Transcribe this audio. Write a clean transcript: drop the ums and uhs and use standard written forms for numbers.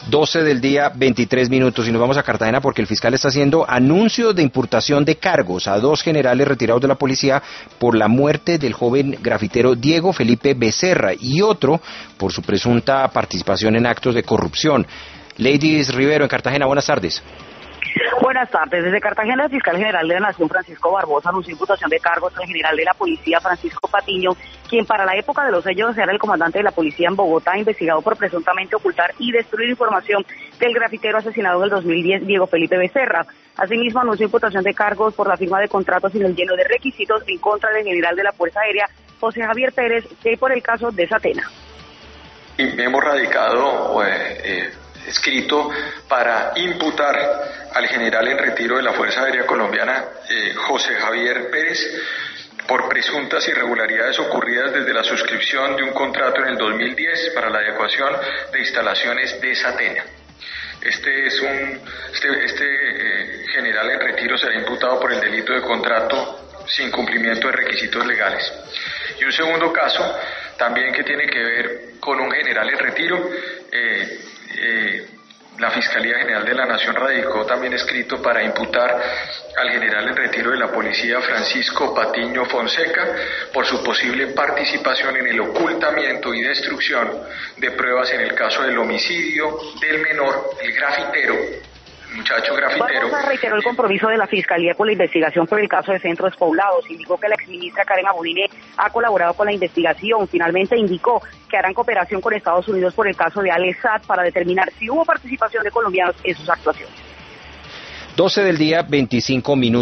12 del día, 23 minutos, y nos vamos a Cartagena porque el fiscal está haciendo anuncios de imputación de cargos a 2 generales retirados de la policía por la muerte del joven grafitero Diego Felipe Becerra y otro por su presunta participación en actos de corrupción. Ladies Rivero en Cartagena, buenas tardes. Buenas tardes. Desde Cartagena, el fiscal general de la Nación, Francisco Barbosa, anunció imputación de cargos al general de la policía, Francisco Patiño, quien para la época de los hechos era el comandante de la policía en Bogotá, investigado por presuntamente ocultar y destruir información del grafitero asesinado en el 2010, Diego Felipe Becerra. Asimismo, anunció imputación de cargos por la firma de contratos sin el lleno de requisitos en contra del general de la Fuerza Aérea, José Javier Pérez, y por el caso de Satena. Hemos radicado escrito para imputar al general en retiro de la Fuerza Aérea Colombiana, José Javier Pérez, por presuntas irregularidades ocurridas desde la suscripción de un contrato en el 2010 para la adecuación de instalaciones de Satena. Este general en retiro será imputado por el delito de contrato sin cumplimiento de requisitos legales. Y un segundo caso, también que tiene que ver con un general en retiro, la Fiscalía General de la Nación radicó también escrito para imputar al general en retiro de la policía, Francisco Patiño Fonseca, por su posible participación en el ocultamiento y destrucción de pruebas en el caso del homicidio del menor, el grafitero, muchacho grafitero. Barbosa reiteró el compromiso de la Fiscalía con la investigación por el caso de Centros Poblados. Indicó que la exministra Karen Abudine ha colaborado con la investigación. Finalmente indicó que harán cooperación con Estados Unidos por el caso de Alesat para determinar si hubo participación de colombianos en sus actuaciones. 12 del día, 25 minutos.